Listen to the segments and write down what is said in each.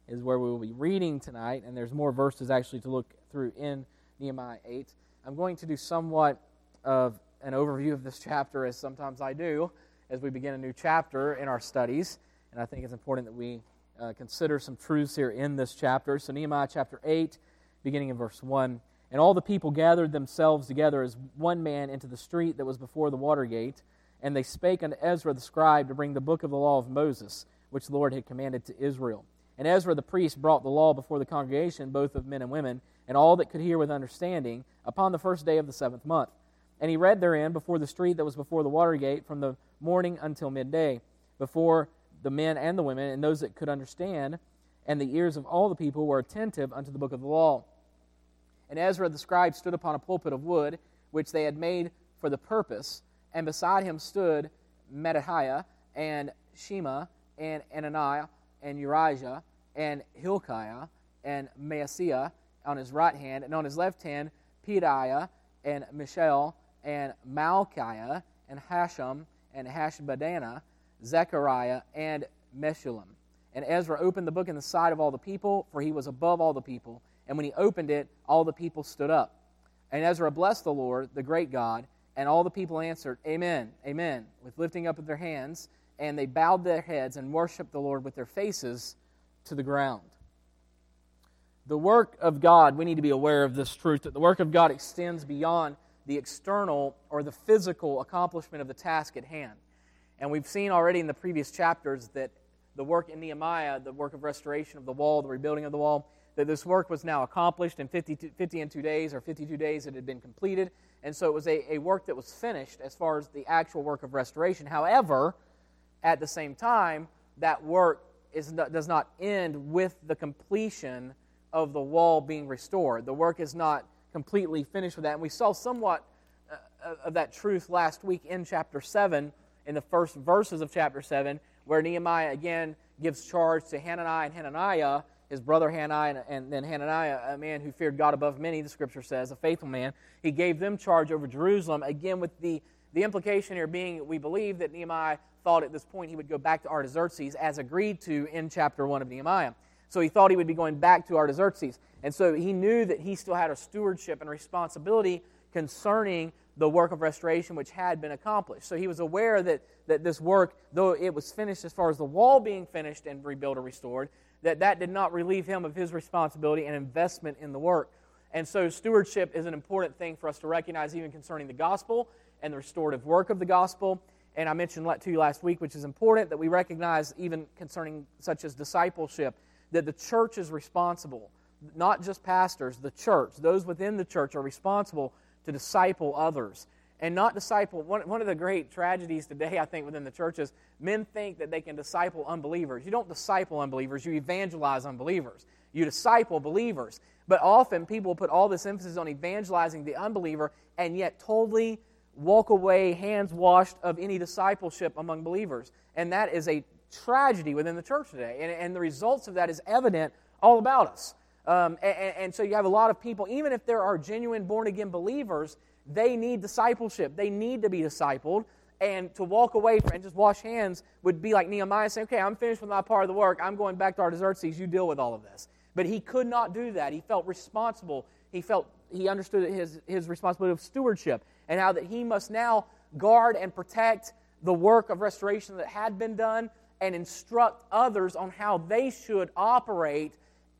is where we will be reading tonight, and there's more verses actually to look through in Nehemiah 8. I'm going to do somewhat of an overview of this chapter, as sometimes I do, as we begin a new chapter in our studies, and I think it's important that we consider some truths here in this chapter. So Nehemiah chapter 8, beginning in verse 1, "And all the people gathered themselves together as one man into the street that was before the water gate, and they spake unto Ezra the scribe to bring the book of the law of Moses, which the Lord had commanded to Israel. And Ezra the priest brought the law before the congregation, both of men and women, and all that could hear with understanding, upon the first day of the 7th month. And he read therein before the street that was before the water gate from the morning until midday, before the men and the women, and those that could understand, and the ears of all the people were attentive unto the book of the law. And Ezra the scribe stood upon a pulpit of wood, which they had made for the purpose, and beside him stood Mattaniah, and Shema, and Ananiah, and Urijah, and Hilkiah, and Maaseiah on his right hand, and on his left hand Pedaiah, and Mishael, and Malchiah, and Hashum, and Hashbaddanah, Zechariah, and Meshullam. And Ezra opened the book in the sight of all the people, for he was above all the people. And when he opened it, all the people stood up. And Ezra blessed the Lord, the great God, and all the people answered, Amen, Amen, with lifting up of their hands, and they bowed their heads and worshipped the Lord with their faces to the ground." The work of God, we need to be aware of this truth, that the work of God extends beyond the external or the physical accomplishment of the task at hand. And we've seen already in the previous chapters that the work in Nehemiah, the work of restoration of the wall, the rebuilding of the wall, that this work was now accomplished in 52 days, or 52 days it had been completed. And so it was a work that was finished as far as the actual work of restoration. However, at the same time, that work does not end with the completion of the wall being restored. The work is not completely finished with that. And we saw somewhat of that truth last week in chapter 7, in the first verses of chapter 7, where Nehemiah again gives charge to Hananiah and Hananiah, his brother Hananiah, and then Hananiah, a man who feared God above many, the Scripture says, a faithful man. He gave them charge over Jerusalem, again with the implication here being, we believe that Nehemiah thought at this point he would go back to Artaxerxes as agreed to in chapter 1 of Nehemiah. So he thought he would be going back to Artaxerxes. And so he knew that he still had a stewardship and responsibility concerning the work of restoration which had been accomplished. So he was aware that this work, though it was finished as far as the wall being finished and rebuilt or restored, that did not relieve him of his responsibility and investment in the work. And so stewardship is an important thing for us to recognize even concerning the gospel and the restorative work of the gospel. And I mentioned to you last week, which is important, that we recognize even concerning such as discipleship, that the church is responsible. Not just pastors, the church. Those within the church are responsible to disciple others. And not disciple, one of the great tragedies today, I think, within the church is men think that they can disciple unbelievers. You don't disciple unbelievers, you evangelize unbelievers. You disciple believers. But often people put all this emphasis on evangelizing the unbeliever and yet totally walk away hands washed of any discipleship among believers. And that is a tragedy within the church today. And the results of that is evident all about us. And so you have a lot of people, even if there are genuine born-again believers, they need discipleship. They need to be discipled. And to walk away and just wash hands would be like Nehemiah saying, okay, I'm finished with my part of the work. I'm going back to Artaxerxes. You deal with all of this. But he could not do that. He felt responsible. He understood his responsibility of stewardship and how that he must now guard and protect the work of restoration that had been done and instruct others on how they should operate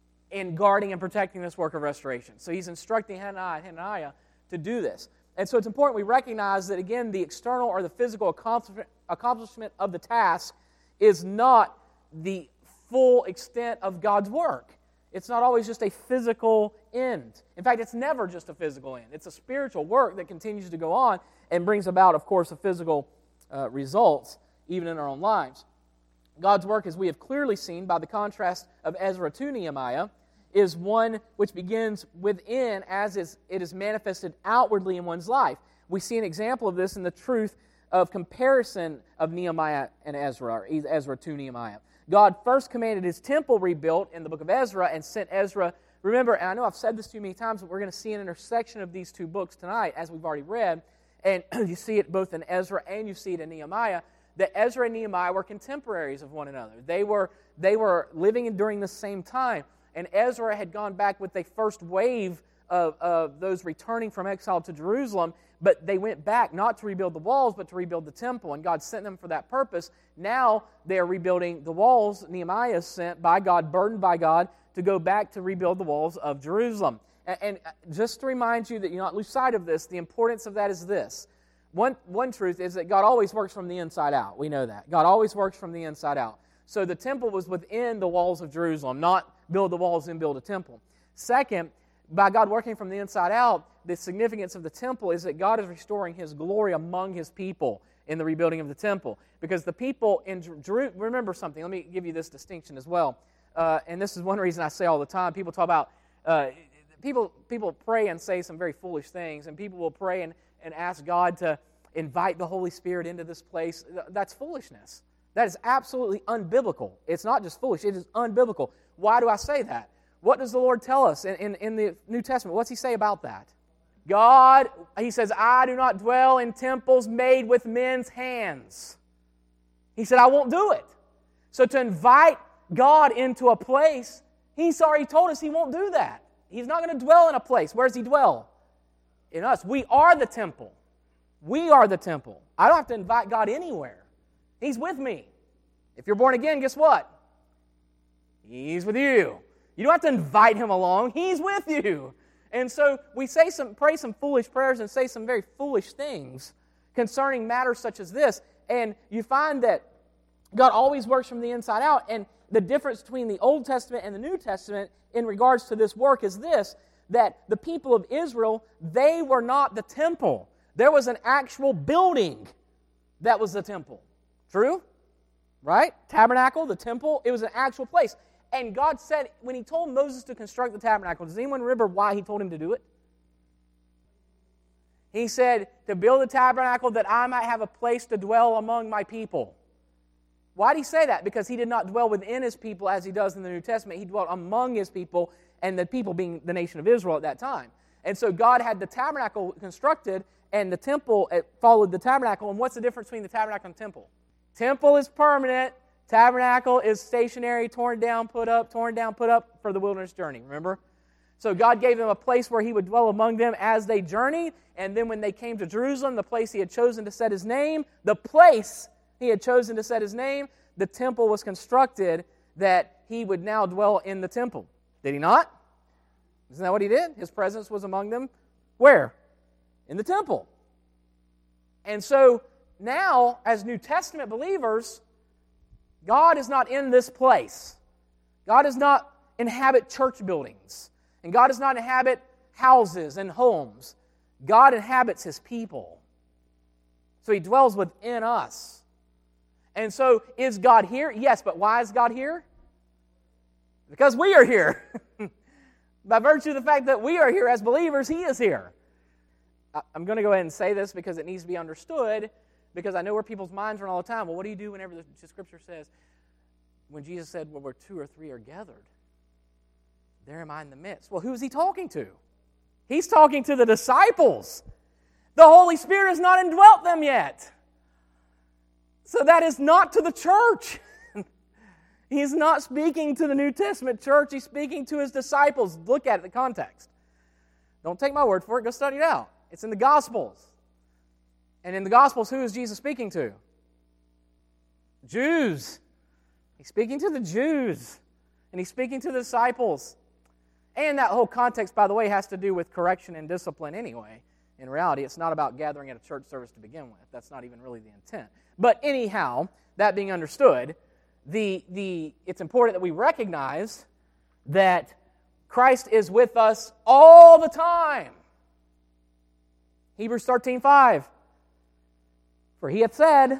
in guarding and protecting this work of restoration. So he's instructing Hananiah to do this. And so it's important we recognize that, again, the external or the physical accomplishment of the task is not the full extent of God's work. It's not always just a physical end. In fact, it's never just a physical end. It's a spiritual work that continues to go on and brings about, of course, a physical results, even in our own lives. God's work, as we have clearly seen by the contrast of Ezra to Nehemiah, is one which begins within as it is manifested outwardly in one's life. We see an example of this in the truth of comparison of Nehemiah and Ezra, or Ezra to Nehemiah. God first commanded His temple rebuilt in the book of Ezra and sent Ezra. Remember, and I know I've said this to you many times, but we're going to see an intersection of these two books tonight, as we've already read, and you see it both in Ezra and you see it in Nehemiah, that Ezra and Nehemiah were contemporaries of one another. They were they were living during the same time. And Ezra had gone back with the first wave of those returning from exile to Jerusalem, but they went back not to rebuild the walls, but to rebuild the temple, and God sent them for that purpose. Now they are rebuilding the walls. Nehemiah is sent by God, burdened by God, to go back to rebuild the walls of Jerusalem. And just to remind you that you not lose sight of this, the importance of that is this. One truth is that God always works from the inside out. We know that. God always works from the inside out. So the temple was within the walls of Jerusalem, not build the walls and build a temple. Second, by God working from the inside out, the significance of the temple is that God is restoring His glory among His people in the rebuilding of the temple. Because the people in Jerusalem, remember something, let me give you this distinction as well. And this is one reason I say all the time, people talk about, people pray and say some very foolish things, and people will pray and ask God to invite the Holy Spirit into this place. That's foolishness. That is absolutely unbiblical. It's not just foolish, it is unbiblical. Why do I say that? What does the Lord tell us in the New Testament? What's He say about that? God, He says, I do not dwell in temples made with men's hands. He said, I won't do it. So to invite God into a place, He's already told us He won't do that. He's not going to dwell in a place. Where does He dwell? In us. We are the temple. We are the temple. I don't have to invite God anywhere. He's with me. If you're born again, guess what? He's with you. You don't have to invite Him along. He's with you. And so we pray some foolish prayers and say some very foolish things concerning matters such as this. And you find that God always works from the inside out. And the difference between the Old Testament and the New Testament in regards to this work is this, that the people of Israel, they were not the temple. There was an actual building that was the temple. True? Right? Tabernacle, the temple, it was an actual place. And God said, when He told Moses to construct the tabernacle, does anyone remember why He told him to do it? He said, to build a tabernacle that I might have a place to dwell among my people. Why did He say that? Because He did not dwell within His people as He does in the New Testament. He dwelt among His people, and the people being the nation of Israel at that time. And so God had the tabernacle constructed, and the temple followed the tabernacle. And what's the difference between the tabernacle and the temple? Temple is permanent. Tabernacle is stationary, torn down, put up for the wilderness journey, remember? So God gave them a place where He would dwell among them as they journeyed, and then when they came to Jerusalem, the place He had chosen to set His name, the temple was constructed that He would now dwell in the temple. Did He not? Isn't that what He did? His presence was among them. Where? In the temple. And so now, as New Testament believers, God is not in this place. God does not inhabit church buildings. And God does not inhabit houses and homes. God inhabits His people. So He dwells within us. And so, is God here? Yes, but why is God here? Because we are here. By virtue of the fact that we are here as believers, He is here. I'm going to go ahead and say this because it needs to be understood, because I know where people's minds run all the time. Well, what do you do whenever the Scripture says, when Jesus said, well, where two or three are gathered, there am I in the midst? Well, who is He talking to? He's talking to the disciples. The Holy Spirit has not indwelt them yet. So that is not to the church. He's not speaking to the New Testament church. He's speaking to His disciples. Look at it, the context. Don't take my word for it. Go study it out. It's in the Gospels. And in the Gospels, who is Jesus speaking to? Jews. He's speaking to the Jews. And He's speaking to the disciples. And that whole context, by the way, has to do with correction and discipline anyway. In reality, it's not about gathering at a church service to begin with. That's not even really the intent. But anyhow, that being understood, it's important that we recognize that Christ is with us all the time. Hebrews 13:5. For He hath said,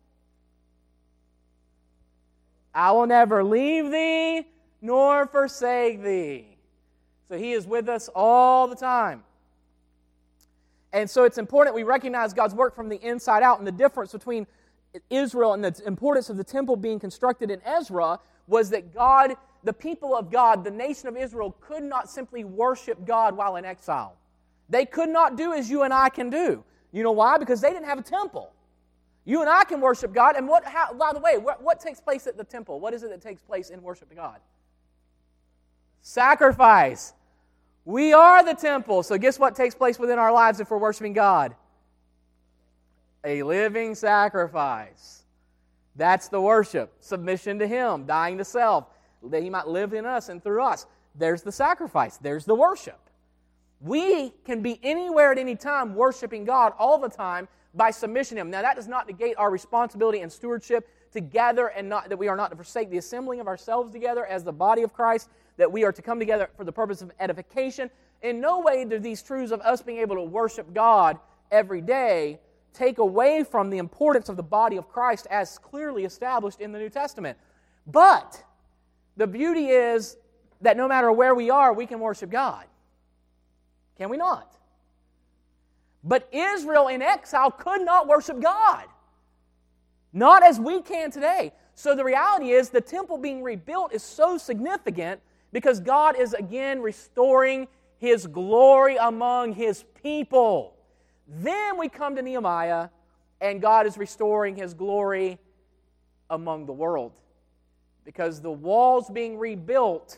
I will never leave thee nor forsake thee. So He is with us all the time. And so it's important we recognize God's work from the inside out, and the difference between Israel and the importance of the temple being constructed in Ezra was that God, the people of God, the nation of Israel, could not simply worship God while in exile. They could not do as you and I can do. You know why? Because they didn't have a temple. You and I can worship God. And by the way, what takes place at the temple? What is it that takes place in worship to God? Sacrifice. We are the temple. So guess what takes place within our lives if we're worshiping God? A living sacrifice. That's the worship. Submission to Him, dying to self, that He might live in us and through us. There's the sacrifice. There's the worship. We can be anywhere at any time worshiping God all the time by submission to Him. Now, that does not negate our responsibility and stewardship together, and not that we are not to forsake the assembling of ourselves together as the body of Christ, that we are to come together for the purpose of edification. In no way do these truths of us being able to worship God every day take away from the importance of the body of Christ as clearly established in the New Testament. But the beauty is that no matter where we are, we can worship God. Can we not? But Israel in exile could not worship God. Not as we can today. So the reality is the temple being rebuilt is so significant because God is again restoring His glory among His people. Then we come to Nehemiah and God is restoring His glory among the world. Because the walls being rebuilt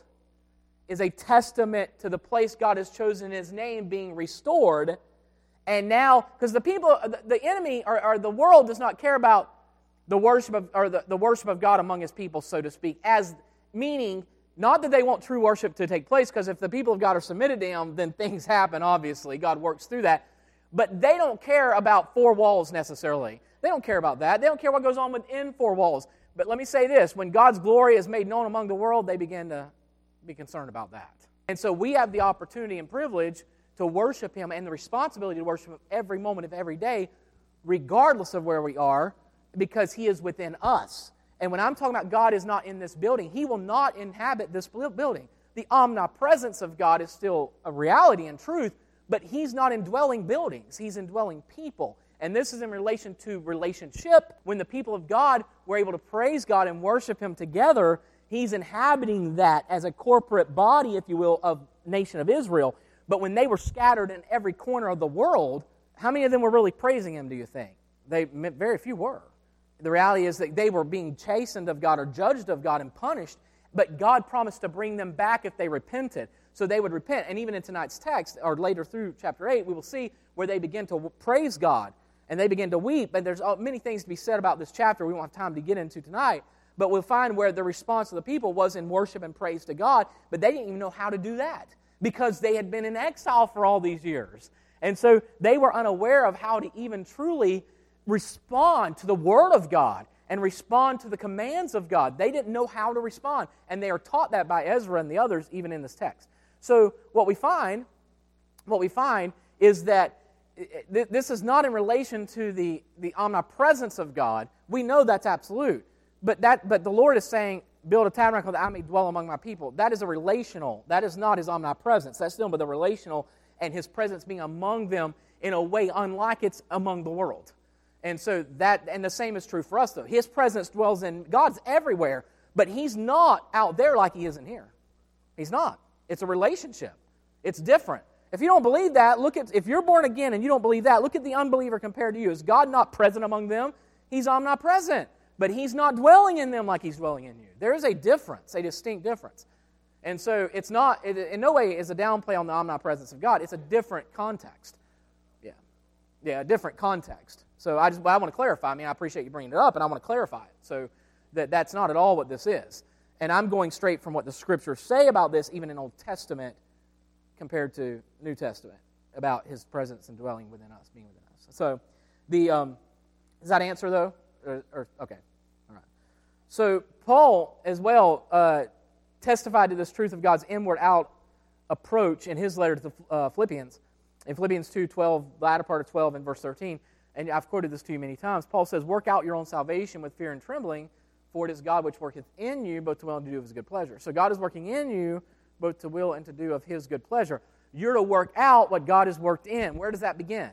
is a testament to the place God has chosen His name being restored. And now, because the people, the enemy, or the world does not care about the worship of, or the worship of God among His people, so to speak, as meaning not that they want true worship to take place, because if the people of God are submitted to Him, then things happen, obviously. God works through that. But they don't care about four walls necessarily. They don't care about that. They don't care what goes on within four walls. But let me say this, when God's glory is made known among the world, they begin to be concerned about that. And so we have the opportunity and privilege to worship Him and the responsibility to worship Him every moment of every day, regardless of where we are, because He is within us. And when I'm talking about God is not in this building, He will not inhabit this building. The omnipresence of God is still a reality and truth, but He's not indwelling buildings. He's indwelling people. And this is in relation to relationship. When the people of God were able to praise God and worship Him together, He's inhabiting that as a corporate body, if you will, of nation of Israel. But when they were scattered in every corner of the world, how many of them were really praising Him, do you think? Very few were. The reality is that they were being chastened of God or judged of God and punished, but God promised to bring them back if they repented. So they would repent. And even in tonight's text, or later through chapter 8, we will see where they begin to praise God and they begin to weep. And there's many things to be said about this chapter we won't have time to get into tonight. But we'll find where the response of the people was in worship and praise to God, but they didn't even know how to do that because they had been in exile for all these years. And so they were unaware of how to even truly respond to the Word of God and respond to the commands of God. They didn't know how to respond, and they are taught that by Ezra and the others even in this text. So what we find is that this is not in relation to the omnipresence of God. We know that's absolute. But the Lord is saying, build a tabernacle that I may dwell among my people. That is a relational. That is not His omnipresence. That's still but the relational and His presence being among them in a way unlike it's among the world. And so and the same is true for us though. His presence dwells in, God's everywhere, but He's not out there like He is in here. He's not. It's a relationship. It's different. If you don't believe that, if you're born again and you don't believe that, look at the unbeliever compared to you. Is God not present among them? He's omnipresent. But He's not dwelling in them like He's dwelling in you. There is a difference, a distinct difference. And so it's not, in no way is a downplay on the omnipresence of God. It's a different context. Yeah, a different context. So I want to clarify. I appreciate you bringing it up, and I want to clarify it. So that's not at all what this is. And I'm going straight from what the Scriptures say about this, even in Old Testament, compared to New Testament, about His presence and dwelling within us, being within us. So does that answer, though? Okay, all right. So Paul, as well, testified to this truth of God's inward-out approach in his letter to the Philippians. In Philippians 2:12, the latter part of 12 and verse 13, and I've quoted this to you many times, Paul says, work out your own salvation with fear and trembling, for it is God which worketh in you both to will and to do of His good pleasure. So God is working in you both to will and to do of His good pleasure. You're to work out what God has worked in. Where does that begin?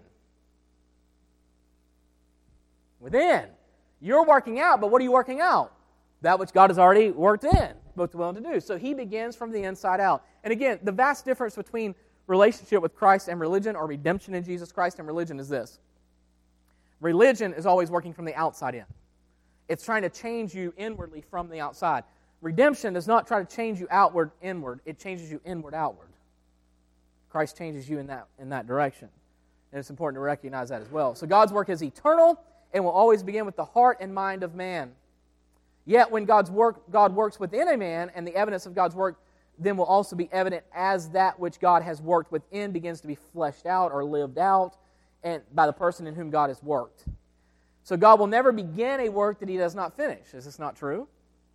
Within. You're working out, but what are you working out? That which God has already worked in, both to will and to do. So He begins from the inside out. And again, the vast difference between relationship with Christ and religion, or redemption in Jesus Christ and religion, is this. Religion is always working from the outside in. It's trying to change you inwardly from the outside. Redemption does not try to change you outward, inward. It changes you inward, outward. Christ changes you in that direction. And it's important to recognize that as well. So God's work is eternal and will always begin with the heart and mind of man. Yet when God works within a man, and the evidence of God's work then will also be evident as that which God has worked within begins to be fleshed out or lived out and by the person in whom God has worked. So God will never begin a work that He does not finish. Is this not true?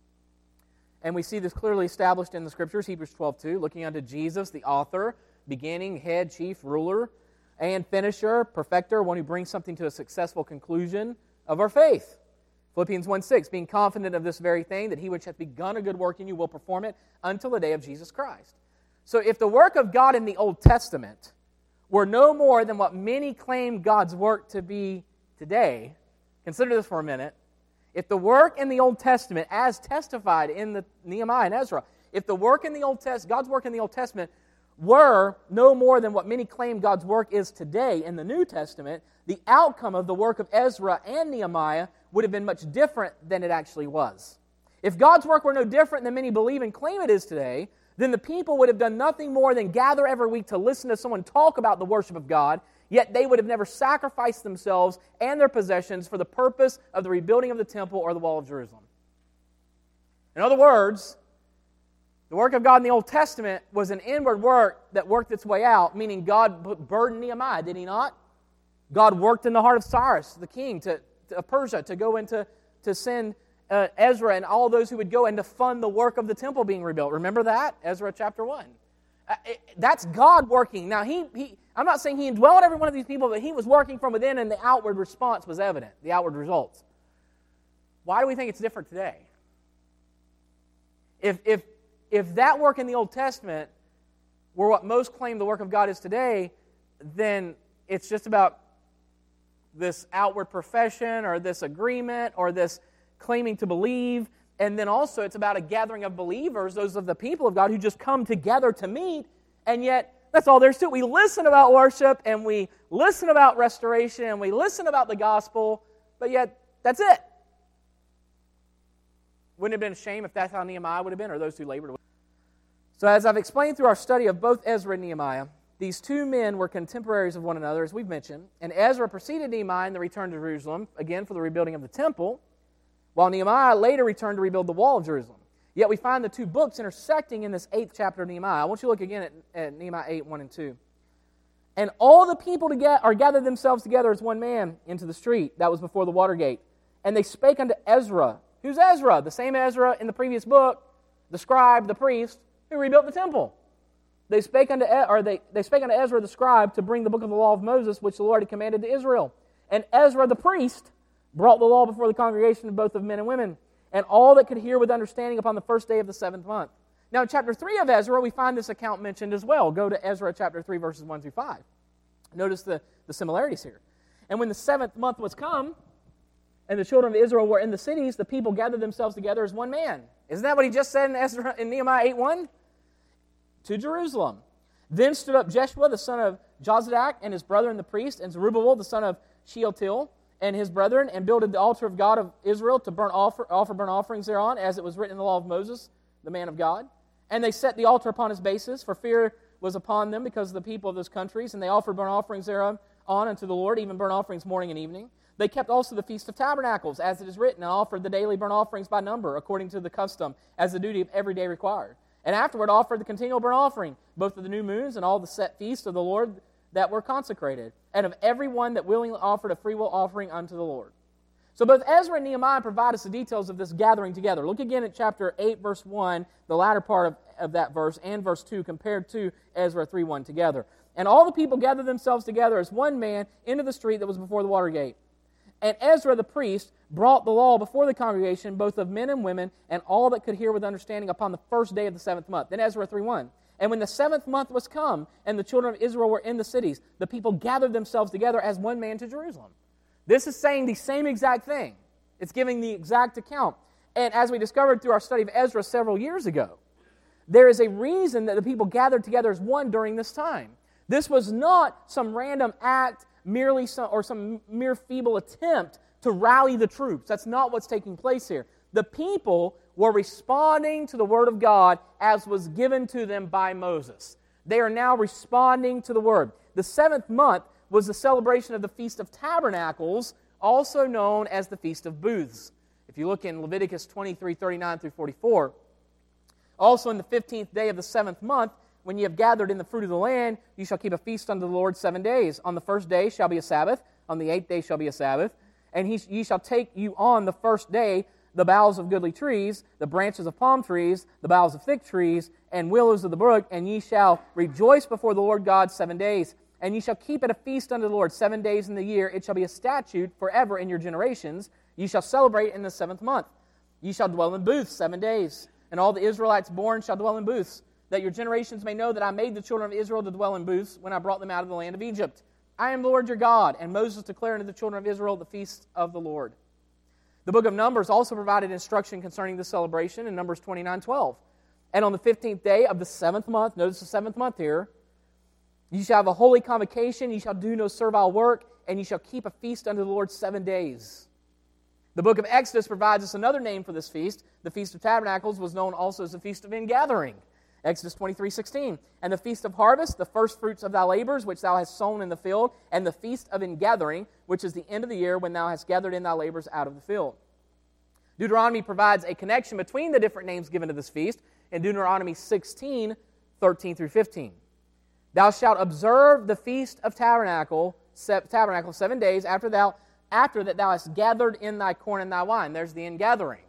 And we see this clearly established in the Scriptures, Hebrews 12:2, looking unto Jesus, the author, beginning, head, chief, ruler, and finisher, perfecter, one who brings something to a successful conclusion of our faith. Philippians 1:6, being confident of this very thing, that He which hath begun a good work in you will perform it until the day of Jesus Christ. So if the work of God in the Old Testament were no more than what many claim God's work to be today, consider this for a minute. If the work in the Old Testament, as testified in the Nehemiah and Ezra, if the work in the God's work in the Old Testament were no more than what many claim God's work is today in the New Testament, the outcome of the work of Ezra and Nehemiah would have been much different than it actually was. If God's work were no different than many believe and claim it is today, then the people would have done nothing more than gather every week to listen to someone talk about the worship of God, yet they would have never sacrificed themselves and their possessions for the purpose of the rebuilding of the temple or the wall of Jerusalem. In other words, the work of God in the Old Testament was an inward work that worked its way out, meaning God burdened Nehemiah, did He not? God worked in the heart of Cyrus, the king, of Persia, to go into to send Ezra and all those who would go and to fund the work of the temple being rebuilt. Remember that? Ezra chapter 1. That's God working. Now, I'm not saying He indwelled every one of these people, but He was working from within, and the outward response was evident, the outward results. Why do we think it's different today? If that work in the Old Testament were what most claim the work of God is today, then it's just about this outward profession or this agreement or this claiming to believe, and then also it's about a gathering of believers, those of the people of God who just come together to meet, and yet that's all there's to it. We listen about worship, and we listen about restoration, and we listen about the gospel, but yet that's it. Wouldn't it have been a shame if that's how Nehemiah would have been, or those who labored? So as I've explained through our study of both Ezra and Nehemiah, these two men were contemporaries of one another, as we've mentioned, and Ezra preceded Nehemiah in the return to Jerusalem, again for the rebuilding of the temple, while Nehemiah later returned to rebuild the wall of Jerusalem. Yet we find the two books intersecting in this 8th chapter of Nehemiah. I want you to look again at Nehemiah 8, 1 and 2. And all the people are gathered themselves together as one man into the street that was before the water gate. And they spake unto Ezra. Who's Ezra? The same Ezra in the previous book, the scribe, the priest, who rebuilt the temple. They spake unto Ezra the scribe to bring the book of the law of Moses, which the Lord had commanded to Israel. And Ezra the priest brought the law before the congregation both of men and women, and all that could hear with understanding upon the first day of the 7th month. Now in chapter 3 of Ezra, we find this account mentioned as well. Go to Ezra chapter 3, verses 1 through 5. Notice the similarities here. And when the 7th month was come, and the children of Israel were in the cities, the people gathered themselves together as one man. Isn't that what he just said in Nehemiah 8:1? To Jerusalem. Then stood up Jeshua, the son of Jozadak, and his brethren the priest, and Zerubbabel, the son of Shealtiel, and his brethren, and builded the altar of God of Israel to offer burnt offerings thereon, as it was written in the law of Moses, the man of God. And they set the altar upon his basis, for fear was upon them because of the people of those countries, and they offered burnt offerings thereon unto the Lord, even burnt offerings morning and evening. They kept also the Feast of Tabernacles, as it is written, and offered the daily burnt offerings by number, according to the custom, as the duty of every day required. And afterward offered the continual burnt offering, both of the new moons and all the set feasts of the Lord that were consecrated, and of every one that willingly offered a freewill offering unto the Lord. So both Ezra and Nehemiah provide us the details of this gathering together. Look again at chapter 8, verse 1, the latter part of that verse, and verse 2, compared to Ezra 3:1 together. And all the people gathered themselves together as one man into the street that was before the water gate. And Ezra the priest brought the law before the congregation, both of men and women, and all that could hear with understanding upon the first day of the 7th month. Then Ezra 3:1. And when the 7th month was come, and the children of Israel were in the cities, the people gathered themselves together as one man to Jerusalem. This is saying the same exact thing. It's giving the exact account. And as we discovered through our study of Ezra several years ago, there is a reason that the people gathered together as one during this time. This was not some random act some mere feeble attempt to rally the troops. That's not what's taking place here. The people were responding to the Word of God as was given to them by Moses. They are now responding to the Word. The 7th month was the celebration of the Feast of Tabernacles, also known as the Feast of Booths. If you look in Leviticus 23:39 through 44, also in the 15th day of the 7th month, when ye have gathered in the fruit of the land, you shall keep a feast unto the Lord 7 days. On the first day shall be a Sabbath, on the 8th day shall be a Sabbath, and ye shall take you on the first day the boughs of goodly trees, the branches of palm trees, the boughs of thick trees, and willows of the brook, and ye shall rejoice before the Lord God 7 days. And ye shall keep it a feast unto the Lord 7 days in the year. It shall be a statute forever in your generations. Ye shall celebrate in the 7th month. Ye shall dwell in booths 7 days. And all the Israelites born shall dwell in booths, that your generations may know that I made the children of Israel to dwell in booths when I brought them out of the land of Egypt. I am the Lord your God. And Moses declared unto the children of Israel the feast of the Lord. The book of Numbers also provided instruction concerning the celebration in Numbers 29:12. And on the 15th day of the 7th month, notice the 7th month here, ye shall have a holy convocation, ye shall do no servile work, and ye shall keep a feast unto the Lord 7 days. The book of Exodus provides us another name for this feast. The Feast of Tabernacles was known also as the Feast of Ingathering. Exodus 23:16. And the Feast of Harvest, the first fruits of thy labors, which thou hast sown in the field, and the Feast of Ingathering, which is the end of the year, when thou hast gathered in thy labors out of the field. Deuteronomy provides a connection between the different names given to this feast in Deuteronomy 16:13 through 15. Thou shalt observe the Feast of Tabernacle 7 days after that thou hast gathered in thy corn and thy wine. There's the ingathering.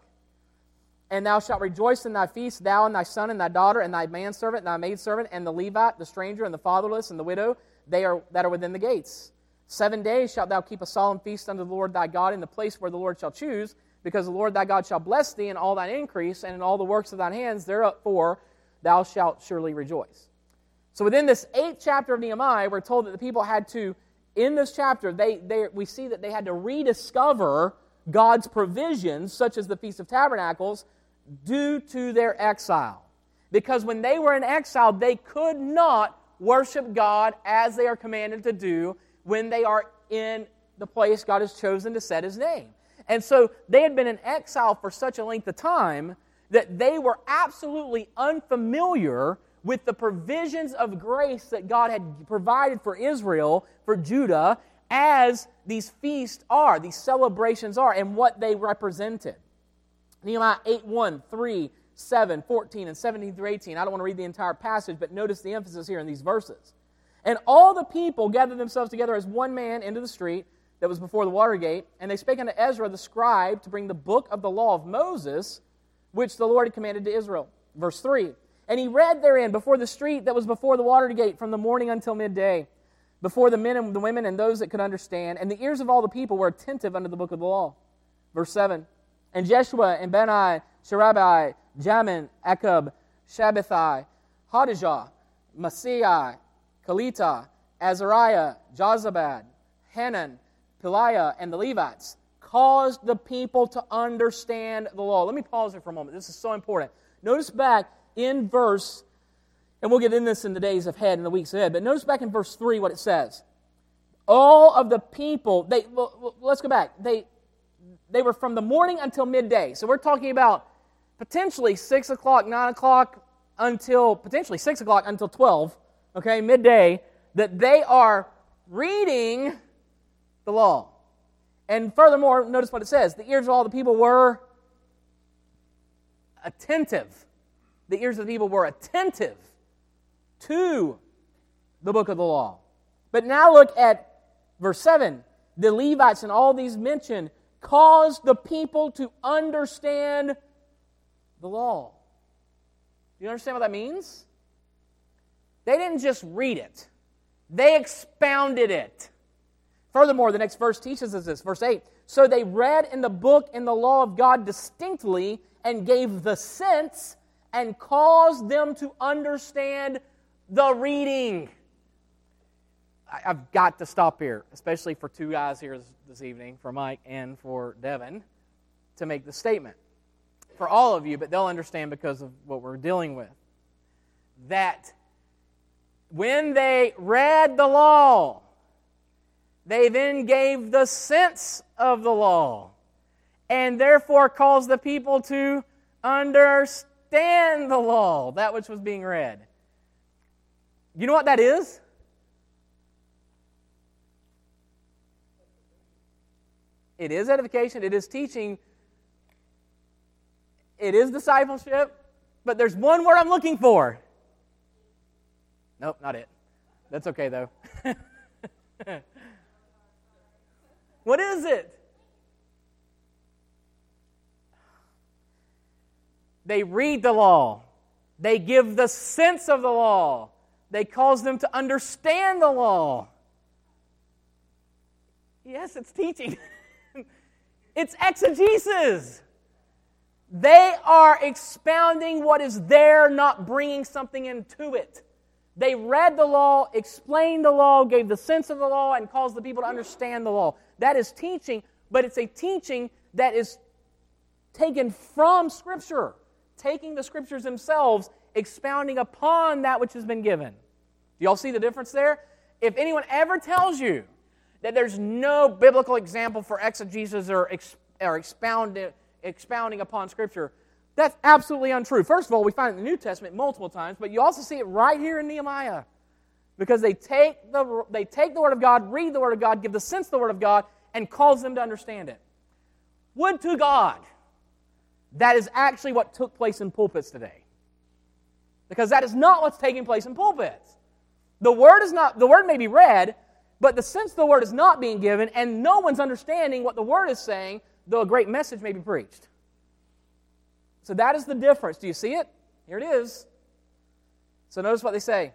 And thou shalt rejoice in thy feast, thou and thy son and thy daughter and thy manservant and thy maidservant and the Levite, the stranger and the fatherless and the widow that are within the gates. 7 days shalt thou keep a solemn feast unto the Lord thy God in the place where the Lord shall choose, because the Lord thy God shall bless thee in all thine increase and in all the works of thine hands, therefore thou shalt surely rejoice. So within this 8th chapter of Nehemiah, we're told that the people had to, in this chapter, we see that they had to rediscover God's provisions, such as the Feast of Tabernacles, due to their exile. Because when they were in exile, they could not worship God as they are commanded to do when they are in the place God has chosen to set His name. And so they had been in exile for such a length of time that they were absolutely unfamiliar with the provisions of grace that God had provided for Israel, for Judah, as these feasts are, these celebrations are, and what they represented. Nehemiah 8:1, 3, 7, 14, and 17 through 18. I don't want to read the entire passage, but notice the emphasis here in these verses. And all the people gathered themselves together as one man into the street that was before the water gate, and they spake unto Ezra the scribe to bring the book of the law of Moses, which the Lord had commanded to Israel. Verse 3, and he read therein before the street that was before the water gate from the morning until midday, before the men and the women and those that could understand, and the ears of all the people were attentive unto the book of the law. Verse 7, and Jeshua and Bani, Sherebai, Jamin, Akub, Shabbathai, Hodijah, Maaseiah, Kelita, Azariah, Jozabad, Hanan, Peliah, and the Levites caused the people to understand the law. Let me pause here for a moment. This is so important. Notice back in verse, and we'll get in this in the days ahead, in the weeks ahead, but notice back in verse 3 what it says. All of the people, let's go back. They were from the morning until midday. So we're talking about potentially 6 o'clock, 9 o'clock, until potentially 6 o'clock until 12, okay, midday, that they are reading the law. And furthermore, notice what it says. The ears of all the people were attentive. The ears of the people were attentive to the book of the law. But now look at verse 7. The Levites and all these mentioned caused the people to understand the law. Do you understand what that means? They didn't just read it. They expounded it. Furthermore, the next verse teaches us this. Verse 8. So they read in the book in the law of God distinctly and gave the sense and caused them to understand the reading. I've got to stop here, especially for two guys here this evening, for Mike and for Devin, to make the statement. For all of you, but they'll understand because of what we're dealing with. That when they read the law, They then gave the sense of the law, and therefore caused the people to understand the law, that which was being read. You know what that is? It is edification, it is teaching, it is discipleship, but there's one word I'm looking for. Nope, not it. That's okay, though. What is it? They read the law. They give the sense of the law. They cause them to understand the law. Yes, it's teaching. It's exegesis. They are expounding what is there, not bringing something into it. They read the law, explained the law, gave the sense of the law, and caused the people to understand the law. That is teaching, but it's a teaching that is taken from Scripture, taking the Scriptures themselves, expounding upon that which has been given. Do y'all see the difference there? If anyone ever tells you that there's no biblical example for exegesis or expounding upon Scripture, that's absolutely untrue. First of all, we find it in the New Testament multiple times, but you also see it right here in Nehemiah. Because they take the Word of God, read the Word of God, give the sense of the Word of God, and cause them to understand it. Would to God that is actually what took place in pulpits today. Because that is not what's taking place in pulpits. The Word may be read, but the sense of the Word is not being given, and no one's understanding what the Word is saying, though a great message may be preached. So that is the difference. Do you see it? Here it is. So notice what they say.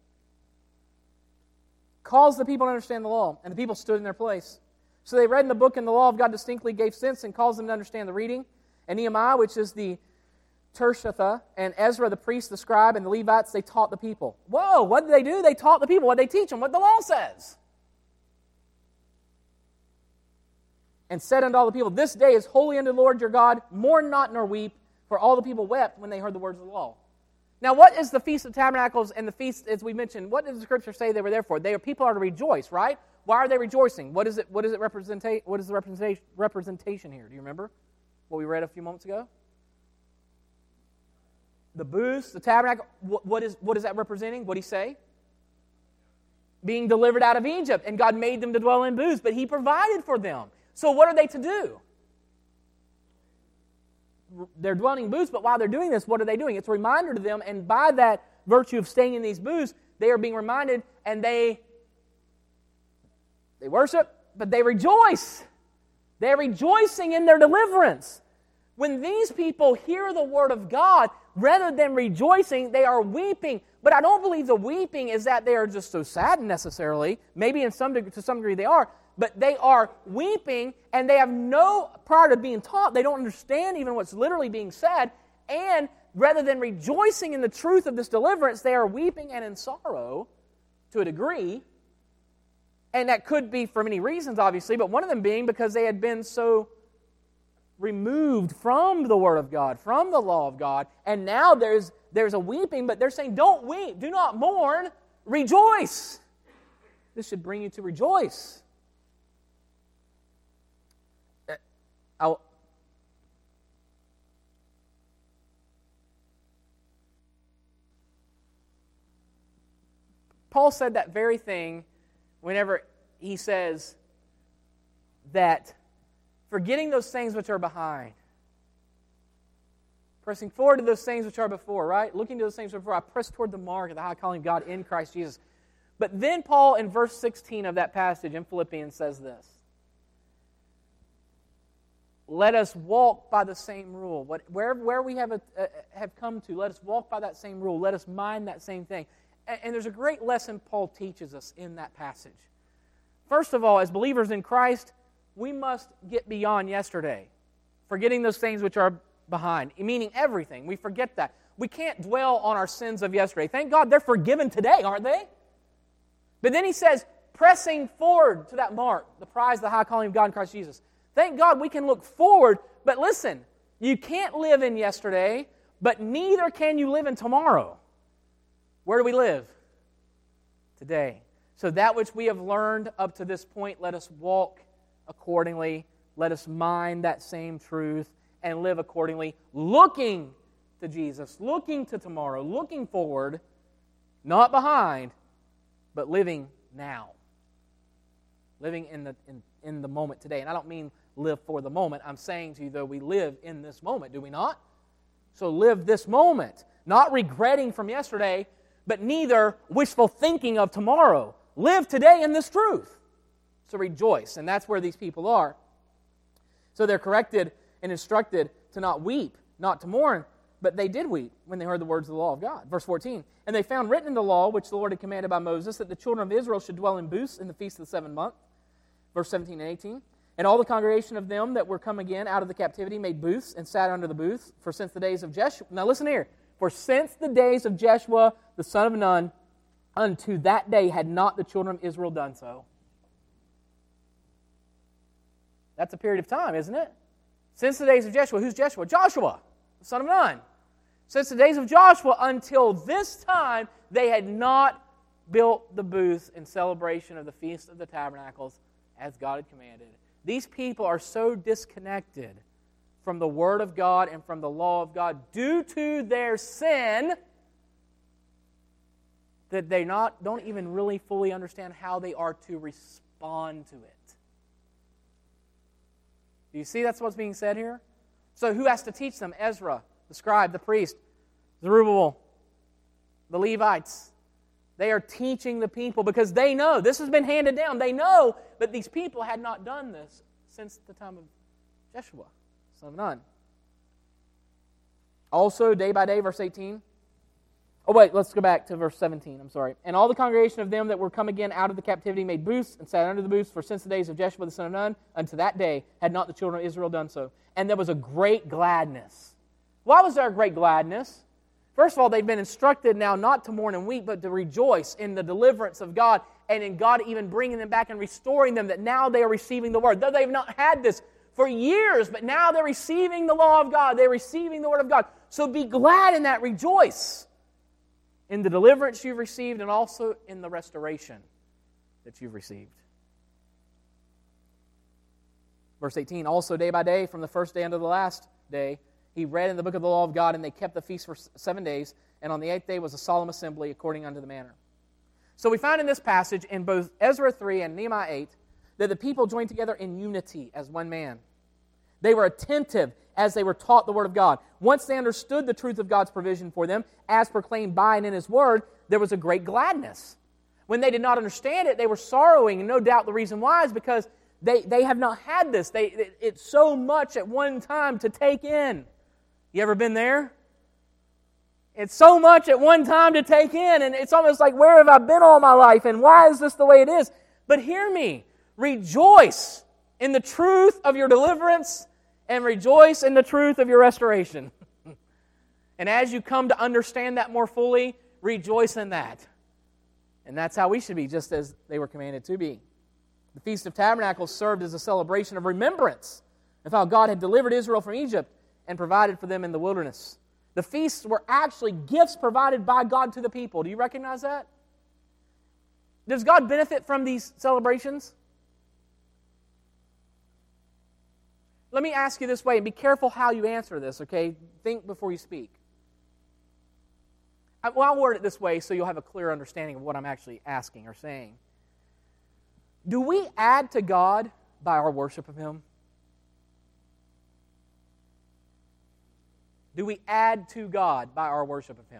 Caused the people to understand the law, and the people stood in their place. So they read in the book, and the law of God distinctly gave sense and caused them to understand the reading. And Nehemiah, which is the Tirshatha, and Ezra, the priest, the scribe, and the Levites, they taught the people. Whoa, what did they do? They taught the people. What did they teach them? What the law says. And said unto all the people, this day is holy unto the Lord your God, mourn not nor weep, for all the people wept when they heard the words of the law. Now, what is the Feast of Tabernacles and the feast, as we mentioned, what does the Scripture say they were there for? People are to rejoice, right? Why are they rejoicing? What is it represent? What is the representation here? Do you remember what we read a few moments ago? The booths, the tabernacle, what is that representing? What did he say? Being delivered out of Egypt, and God made them to dwell in booths, but He provided for them. So what are they to do? They're dwelling in booths, but while they're doing this, what are they doing? It's a reminder to them, and by that virtue of staying in these booths, they are being reminded, and they worship, but they rejoice. They're rejoicing in their deliverance. When these people hear the Word of God, rather than rejoicing, they are weeping. But I don't believe the weeping is that they are just so saddened necessarily. Maybe to some degree they are. But they are weeping, and they have prior to being taught, they don't understand even what's literally being said. And rather than rejoicing in the truth of this deliverance, they are weeping and in sorrow to a degree. And that could be for many reasons, obviously, but one of them being because they had been so removed from the Word of God, from the law of God, and now there's a weeping, but they're saying, don't weep, do not mourn, rejoice. This should bring you to rejoice. Paul said that very thing whenever he says that forgetting those things which are behind, pressing forward to those things which are before, right? Looking to those things before, I press toward the mark of the high calling of God in Christ Jesus. But then Paul, in verse 16 of that passage in Philippians, says this. Let us walk by the same rule. Where we have come to, let us walk by that same rule. Let us mind that same thing. And there's a great lesson Paul teaches us in that passage. First of all, as believers in Christ, we must get beyond yesterday, forgetting those things which are behind, meaning everything. We forget that. We can't dwell on our sins of yesterday. Thank God they're forgiven today, aren't they? But then he says, pressing forward to that mark, the prize, the high calling of God in Christ Jesus. Thank God we can look forward, but listen, you can't live in yesterday, but neither can you live in tomorrow. Where do we live? Today. So that which we have learned up to this point, let us walk accordingly. Let us mind that same truth and live accordingly, looking to Jesus, looking to tomorrow, looking forward, not behind, but living now. Living in the moment today. And I don't mean live for the moment. I'm saying to you, though, we live in this moment, do we not? So live this moment, not regretting from yesterday, but neither wishful thinking of tomorrow. Live today in this truth. So rejoice. And that's where these people are. So they're corrected and instructed to not weep, not to mourn, but they did weep when they heard the words of the law of God. Verse 14, and they found written in the law, which the Lord had commanded by Moses, that the children of Israel should dwell in booths in the feast of the 7th month. Verse 17 and 18, and all the congregation of them that were come again out of the captivity made booths and sat under the booths, for since the days of Jeshua, now listen here, for since the days of Jeshua, the son of Nun, unto that day had not the children of Israel done so. That's a period of time, isn't it? Since the days of Jeshua. Who's Jeshua? Joshua, the son of Nun. Since the days of Joshua until this time, they had not built the booths in celebration of the Feast of the Tabernacles as God had commanded. These people are so disconnected from the Word of God and from the law of God due to their sin that they don't even really fully understand how they are to respond to it. Do you see that's what's being said here? So who has to teach them? Ezra, the scribe, the priest, Zerubbabel, the Levites. They are teaching the people because they know, this has been handed down, they know that these people had not done this since the time of Jeshua, son of Nun. Also, day by day, verse 18. Oh wait, let's go back to verse 17, I'm sorry. And all the congregation of them that were come again out of the captivity made booths and sat under the booths, for since the days of Jeshua the son of Nun, unto that day had not the children of Israel done so. And there was a great gladness. Why was there a great gladness? First of all, they've been instructed now not to mourn and weep, but to rejoice in the deliverance of God, and in God even bringing them back and restoring them, that now they are receiving the Word. Though they've not had this for years, but now they're receiving the law of God. They're receiving the Word of God. So be glad in that. Rejoice in the deliverance you've received and also in the restoration that you've received. Verse 18, also day by day, from the first day unto the last day, he read in the book of the law of God, and they kept the feast for 7 days, and on the 8th day was a solemn assembly according unto the manner. So we find in this passage, in both Ezra 3 and Nehemiah 8, that the people joined together in unity as one man. They were attentive as they were taught the Word of God. Once they understood the truth of God's provision for them, as proclaimed by and in His Word, there was a great gladness. When they did not understand it, they were sorrowing, and no doubt the reason why is because they have not had this. It's so much at one time to take in. You ever been there? It's so much at one time to take in, and it's almost like, where have I been all my life, and why is this the way it is? But hear me. Rejoice in the truth of your deliverance, and rejoice in the truth of your restoration. And as you come to understand that more fully, rejoice in that. And that's how we should be, just as they were commanded to be. The Feast of Tabernacles served as a celebration of remembrance of how God had delivered Israel from Egypt and provided for them in the wilderness. The feasts were actually gifts provided by God to the people. Do you recognize that? Does God benefit from these celebrations? Let me ask you this way, and be careful how you answer this, okay? Think before you speak. Well, I'll word it this way so you'll have a clear understanding of what I'm actually asking or saying. Do we add to God by our worship of Him? Do we add to God by our worship of Him?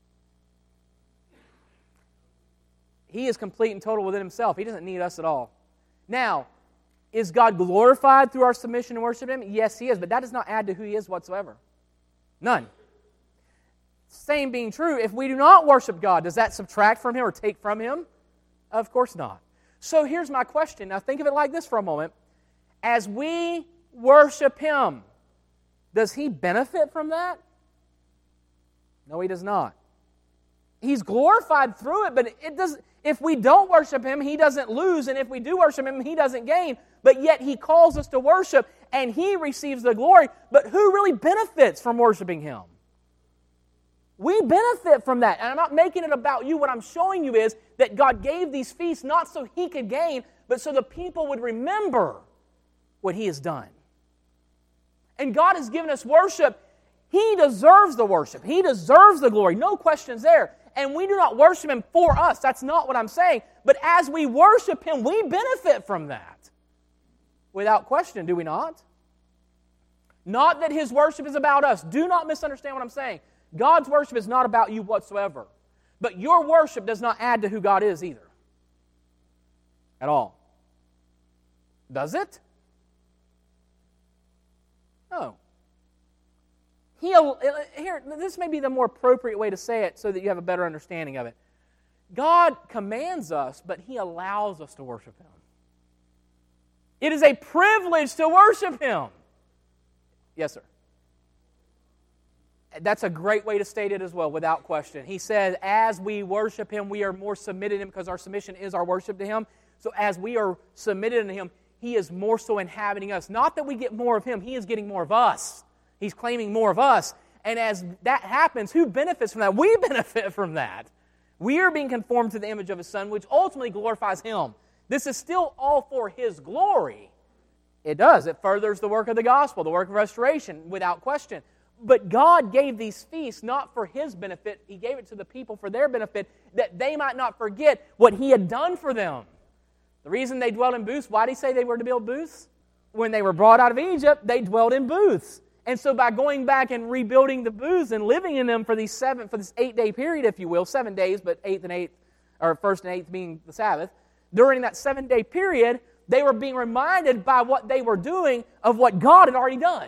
He is complete and total within Himself. He doesn't need us at all. Now, is God glorified through our submission and worship of Him? Yes, He is, but that does not add to who He is whatsoever. None. Same being true, if we do not worship God, does that subtract from Him or take from Him? Of course not. So here's my question. Now think of it like this for a moment. As we worship Him, does He benefit from that? No, He does not. He's glorified through it, but it does. If we don't worship Him, He doesn't lose, and if we do worship Him, He doesn't gain. But yet He calls us to worship, and He receives the glory. But who really benefits from worshiping Him? We benefit from that. And I'm not making it about you. What I'm showing you is that God gave these feasts not so He could gain, but so the people would remember what He has done. And God has given us worship. He deserves the worship. He deserves the glory. No questions there. And we do not worship Him for us. That's not what I'm saying. But as we worship Him, we benefit from that. Without question, do we not? Not that His worship is about us. Do not misunderstand what I'm saying. God's worship is not about you whatsoever. But your worship does not add to who God is either. At all. Does it? No. Here, this may be the more appropriate way to say it so that you have a better understanding of it. God commands us, but He allows us to worship Him. It is a privilege to worship Him. Yes, sir. That's a great way to state it as well, without question. He says, as we worship Him, we are more submitted to Him because our submission is our worship to Him. So as we are submitted to Him, He is more so inhabiting us. Not that we get more of Him, He is getting more of us. He's claiming more of us. And as that happens, who benefits from that? We benefit from that. We are being conformed to the image of His Son, which ultimately glorifies Him. This is still all for His glory. It does. It furthers the work of the gospel, the work of restoration, without question. But God gave these feasts not for His benefit. He gave it to the people for their benefit, that they might not forget what He had done for them. The reason they dwelt in booths, why did He say they were to build booths? When they were brought out of Egypt, they dwelt in booths. And so by going back and rebuilding the booths and living in them for this 8-day period, if you will, 7 days, but first and eighth being the Sabbath, during that 7-day period, they were being reminded by what they were doing of what God had already done.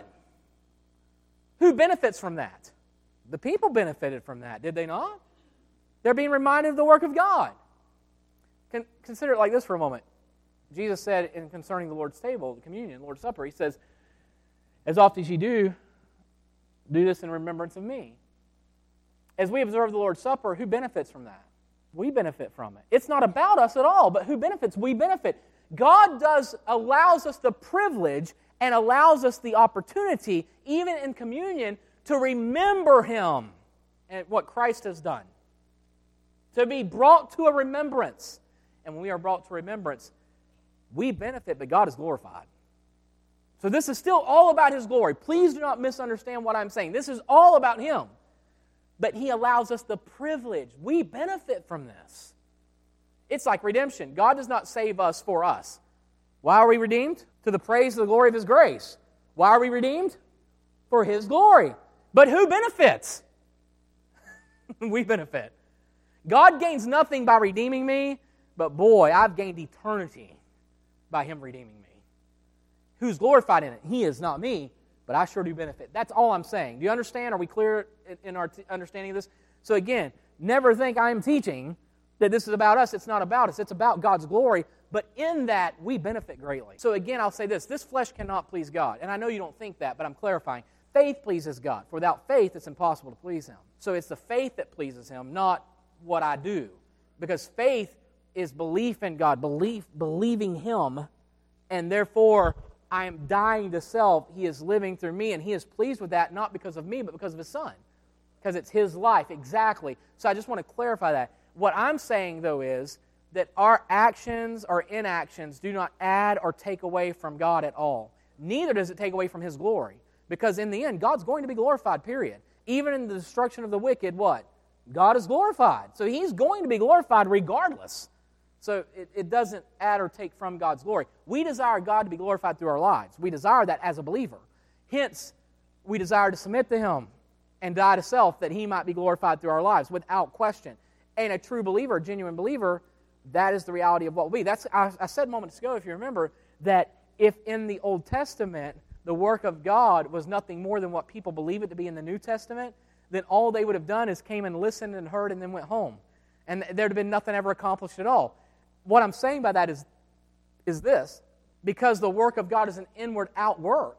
Who benefits from that? The people benefited from that, did they not? They're being reminded of the work of God. Consider it like this for a moment. Jesus said in concerning the Lord's table, the communion, the Lord's Supper, He says, as often as you do this in remembrance of me. As we observe the Lord's Supper, who benefits from that? We benefit from it. It's not about us at all, but who benefits? We benefit. God allows us the privilege and allows us the opportunity, even in communion, to remember Him and what Christ has done. To be brought to a remembrance. And when we are brought to remembrance, we benefit, but God is glorified. So this is still all about His glory. Please do not misunderstand what I'm saying. This is all about Him. But He allows us the privilege. We benefit from this. It's like redemption. God does not save us for us. Why are we redeemed? To the praise of the glory of His grace. Why are we redeemed? For His glory. But who benefits? We benefit. God gains nothing by redeeming me, but boy, I've gained eternity by Him redeeming me. Who's glorified in it? He is, not me, but I sure do benefit. That's all I'm saying. Do you understand? Are we clear in our understanding of this? So again, never think I am teaching that this is about us. It's not about us. It's about God's glory. But in that, we benefit greatly. So again, I'll say this. This flesh cannot please God. And I know you don't think that, but I'm clarifying. Faith pleases God. For without faith, it's impossible to please Him. So it's the faith that pleases Him, not what I do. Because faith is belief in God, believing Him, and therefore I am dying to self. He is living through me, and He is pleased with that, not because of me, but because of His Son. Because it's His life, exactly. So I just want to clarify that. What I'm saying, though, is that our actions or inactions do not add or take away from God at all. Neither does it take away from His glory. Because in the end, God's going to be glorified, period. Even in the destruction of the wicked, what? God is glorified. So He's going to be glorified regardless. So it doesn't add or take from God's glory. We desire God to be glorified through our lives. We desire that as a believer. Hence, we desire to submit to Him and die to self that He might be glorified through our lives without question. And a true believer, a genuine believer, that is the reality of what we be. I said moments ago, if you remember, that if in the Old Testament the work of God was nothing more than what people believe it to be in the New Testament, then all they would have done is came and listened and heard and then went home. And there'd have been nothing ever accomplished at all. What I'm saying by that is this. Because the work of God is an inward-out work,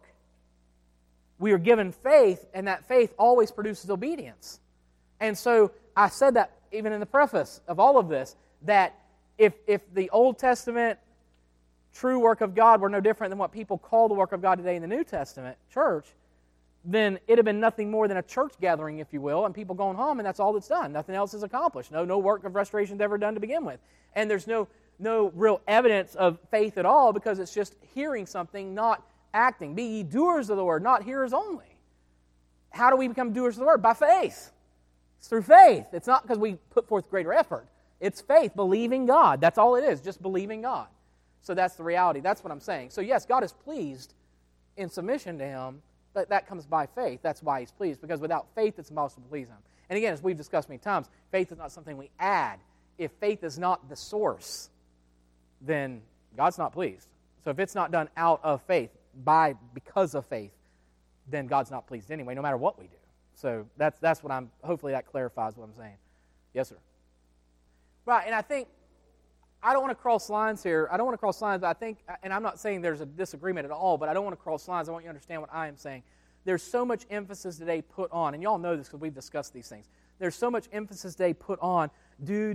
we are given faith, and that faith always produces obedience. And so I said that even in the preface of all of this, that if the Old Testament true work of God were no different than what people call the work of God today in the New Testament church, then it'd have been nothing more than a church gathering, if you will, and people going home, and that's all that's done. Nothing else is accomplished. No work of restoration is ever done to begin with. And there's no real evidence of faith at all, because it's just hearing something, not acting. Be ye doers of the word, not hearers only. How do we become doers of the word? By faith. It's through faith. It's not because we put forth greater effort. It's faith, believing God. That's all it is, just believing God. So that's the reality. That's what I'm saying. So yes, God is pleased in submission to Him, but that comes by faith. That's why He's pleased, because without faith, it's impossible to please Him. And again, as we've discussed many times, faith is not something we add. If faith is not the source, then God's not pleased. So if it's not done out of faith, because of faith, then God's not pleased anyway, no matter what we do. So that's what hopefully that clarifies what I'm saying. Yes, sir. Right, and I think, I don't want to cross lines here. I don't want to cross lines, but I think, and I'm not saying there's a disagreement at all, but I don't want to cross lines. I want you to understand what I am saying. There's so much emphasis today put on, and y'all know this because we've discussed these things. There's so much emphasis today put on do,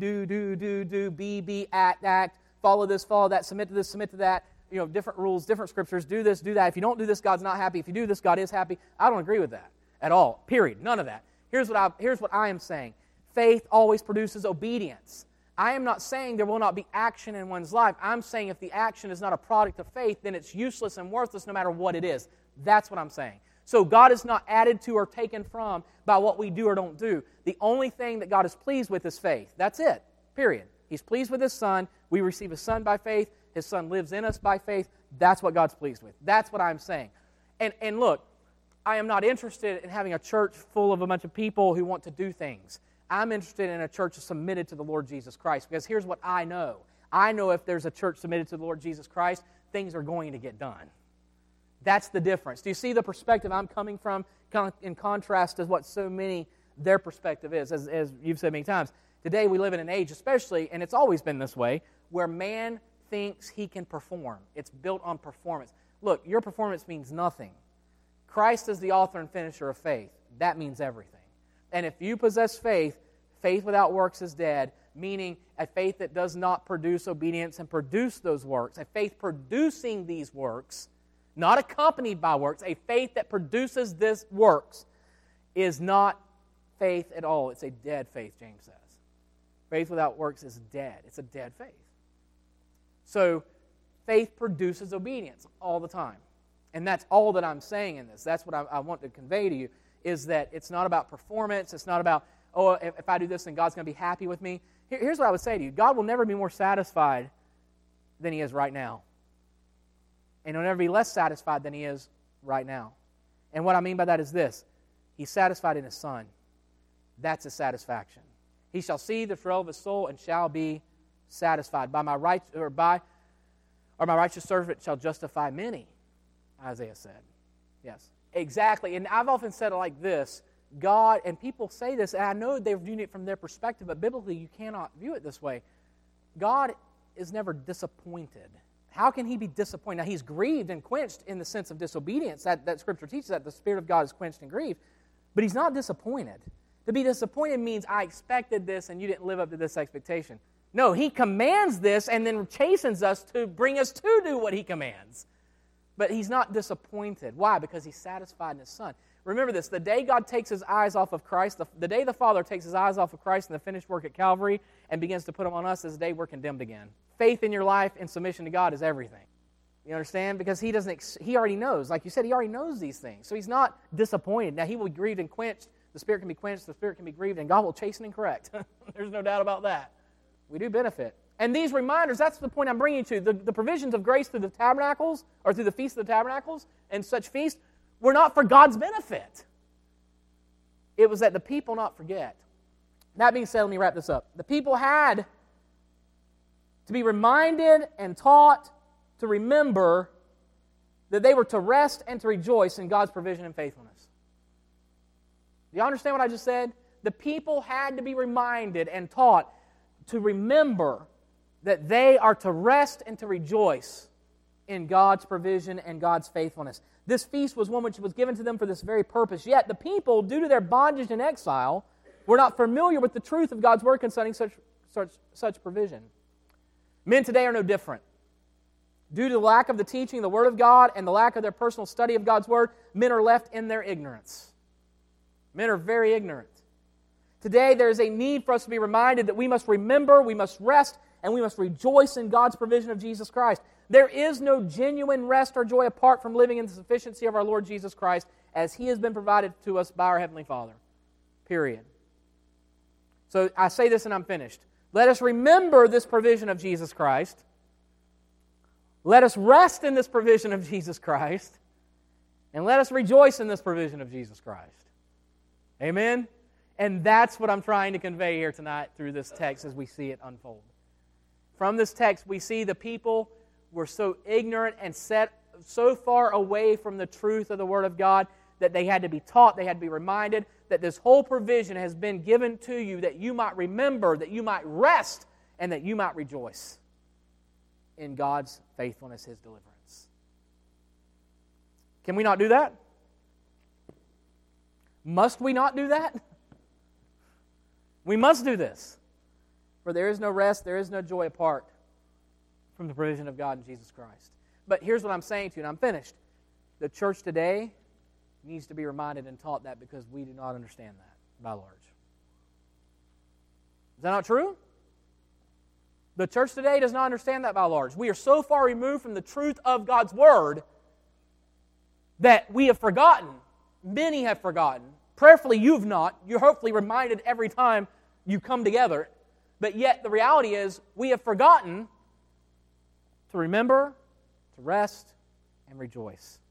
be, act, follow this, follow that, submit to this, submit to that, different rules, different scriptures, do this, do that. If you don't do this, God's not happy. If you do this, God is happy. I don't agree with that at all, period, none of that. Here's what I am saying. Faith always produces obedience. I am not saying there will not be action in one's life. I'm saying if the action is not a product of faith, then it's useless and worthless no matter what it is. That's what I'm saying. So God is not added to or taken from by what we do or don't do. The only thing that God is pleased with is faith. That's it, period. He's pleased with His Son. We receive His Son by faith. His Son lives in us by faith. That's what God's pleased with. That's what I'm saying. And look, I am not interested in having a church full of a bunch of people who want to do things. I'm interested in a church submitted to the Lord Jesus Christ, because here's what I know. I know if there's a church submitted to the Lord Jesus Christ, things are going to get done. That's the difference. Do you see the perspective I'm coming from, kind of in contrast to what so many, their perspective is, as you've said many times. Today we live in an age, especially, and it's always been this way, where man thinks he can perform. It's built on performance. Look, your performance means nothing. Christ is the author and finisher of faith. That means everything. And if you possess faith, faith without works is dead, meaning a faith that does not produce obedience and produce those works, a faith producing these works, not accompanied by works, a faith that produces this works is not faith at all. It's a dead faith, James says. Faith without works is dead. It's a dead faith. So faith produces obedience all the time. And that's all that I'm saying in this. That's what I want to convey to you, is that it's not about performance. It's not about, if I do this, then God's going to be happy with me. Here's what I would say to you. God will never be more satisfied than He is right now. And He'll never be less satisfied than He is right now. And what I mean by that is this. He's satisfied in His Son. That's His satisfaction. He shall see the travail of His soul and shall be satisfied. My righteous servant shall justify many, Isaiah said. Yes, exactly. And I've often said it like this. God, and people say this, and I know they're viewing it from their perspective, but biblically you cannot view it this way. God is never disappointed. How can He be disappointed? Now, He's grieved and quenched in the sense of disobedience. That Scripture teaches that the Spirit of God is quenched and grieved. But He's not disappointed. To be disappointed means I expected this and you didn't live up to this expectation. No, He commands this and then chastens us to bring us to do what He commands. But He's not disappointed. Why? Because He's satisfied in His Son. Remember this, the day God takes His eyes off of Christ, the day the Father takes His eyes off of Christ and the finished work at Calvary and begins to put them on us, is the day we're condemned again. Faith in your life and submission to God is everything. You understand? Because He already knows. Like you said, He already knows these things. So He's not disappointed. Now, He will be grieved and quenched. The Spirit can be quenched, the Spirit can be grieved, and God will chasten and correct. There's no doubt about that. We do benefit. And these reminders, that's the point I'm bringing you to. The provisions of grace through the tabernacles, or through the Feast of the Tabernacles, and such feasts, were not for God's benefit. It was that the people not forget. That being said, let me wrap this up. The people had to be reminded and taught to remember that they were to rest and to rejoice in God's provision and faithfulness. Do you understand what I just said? The people had to be reminded and taught to remember that they are to rest and to rejoice in God's provision and God's faithfulness. This feast was one which was given to them for this very purpose. Yet the people, due to their bondage and exile, were not familiar with the truth of God's word concerning such provision. Men today are no different. Due to the lack of the teaching of the Word of God and the lack of their personal study of God's Word, men are left in their ignorance. Men are very ignorant. Today, there is a need for us to be reminded that we must remember, we must rest, and we must rejoice in God's provision of Jesus Christ. There is no genuine rest or joy apart from living in the sufficiency of our Lord Jesus Christ, as He has been provided to us by our Heavenly Father. Period. So I say this and I'm finished. Let us remember this provision of Jesus Christ. Let us rest in this provision of Jesus Christ. And let us rejoice in this provision of Jesus Christ. Amen? And that's what I'm trying to convey here tonight through this text as we see it unfold. From this text, we see the people were so ignorant and set so far away from the truth of the Word of God that they had to be taught, they had to be reminded that this whole provision has been given to you that you might remember, that you might rest, and that you might rejoice in God's faithfulness, His deliverance. Can we not do that? Must we not do that? We must do this. For there is no rest, there is no joy apart from the provision of God in Jesus Christ. But here's what I'm saying to you, and I'm finished. The church today needs to be reminded and taught that because we do not understand that, by and large. Is that not true? The church today does not understand that by and large. We are so far removed from the truth of God's Word that we have forgotten. Many have forgotten. Prayerfully, you've not. You're hopefully reminded every time you come together. But yet, the reality is, we have forgotten to remember, to rest, and rejoice